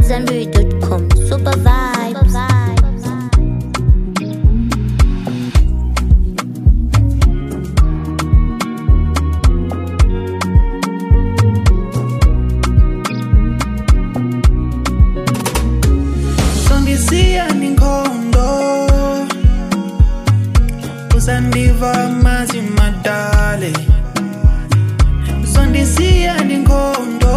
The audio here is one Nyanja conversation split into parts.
AmadZanbury.com. Super vibes. Sondisia ninkondo usandiva mazi madale. Sondisia ninkondo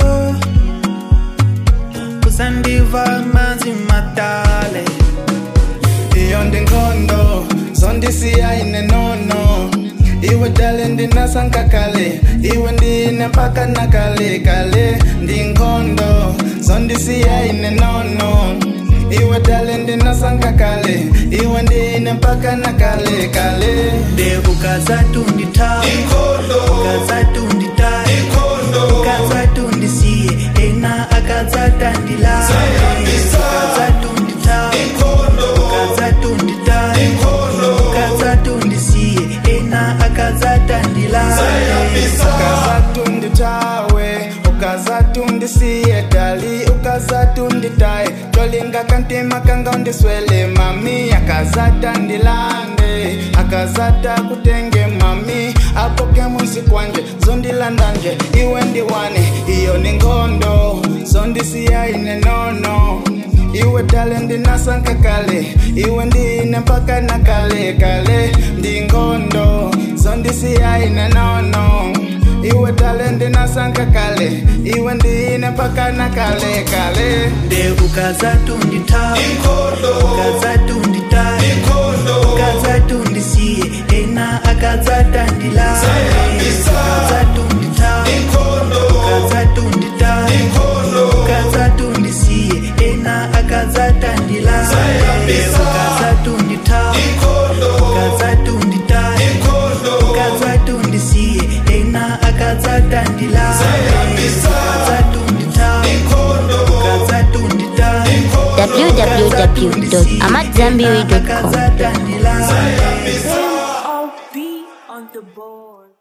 usandiva mazi madale. Iyo ndinkondo sondisia ine nono. Iwe dale ndinasanka kale, iwe ndine mpaka na kale kale. Ndinkondo sondisia ine nono. Iwe dale ndinasanka kale, iwe ndine mpaka na kale kale. De ukazatu ndita, ukazatu ndita, ukazatu ndisiye, ena akazata ndila. Ukazatu ndita, ukazatu ndita, ukazatu ndisiye, ena akazata ndila. Ukazatu nditawe, ukazatu ndisiye dali, ukazatu nditaye. Tolinga kantima kanga undiswele mami, akazata ndilande, akazata kutenge mami. Apoke mwisi kwanje, zondilandanje, iwe ndiwane, iyo ningondo. Sondisia ine nono, iwe dale ndinasanka kale, iwe ndine mpaka na kale kale. Ndingondo, sondisia ine nono. Iwe dale ndinasanka kale, iwe ndine mpaka na kale kale. De ukazatu ndita, ukazatu ndita, ukazatu ndisiye, ena akazata ndila. Ukazatu ndita, ukazatu ndita, ukazatu ndisiye, ena akazata ndila. Ukazatu ndita, ukazatu ndita, ukazatu ndisiye, ena akazata ndila. Ukazatu ndita, ukazatu ndita, www.amadzanbury.com. akazata ndila. I'll be on the board.